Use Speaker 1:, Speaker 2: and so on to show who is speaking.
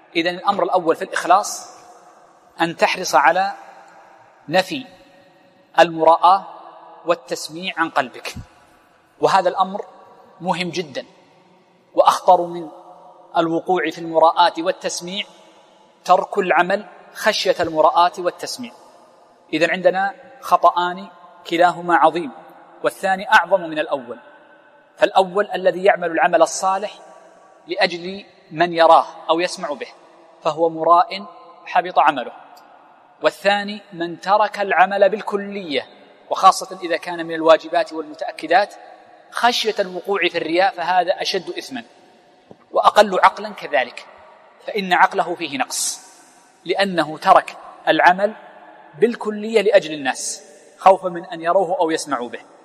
Speaker 1: إذن الأمر الأول في الإخلاص أن تحرص على نفي المراءة والتسميع عن قلبك، وهذا الأمر مهم جدا، وأخطر من الوقوع في المراءة والتسميع ترك العمل خشية المراءة والتسميع. إذن عندنا خطأان كلاهما عظيم، والثاني أعظم من الأول. فالأول الذي يعمل العمل الصالح لأجل من يراه أو يسمع به فهو مراء حبط عمله، والثاني من ترك العمل بالكلية، وخاصة إذا كان من الواجبات والمتأكدات خشية الوقوع في الرياء، فهذا أشد إثما وأقل عقلا كذلك، فإن عقله فيه نقص، لأنه ترك العمل بالكلية لأجل الناس خوفا من أن يروه أو يسمعوا به.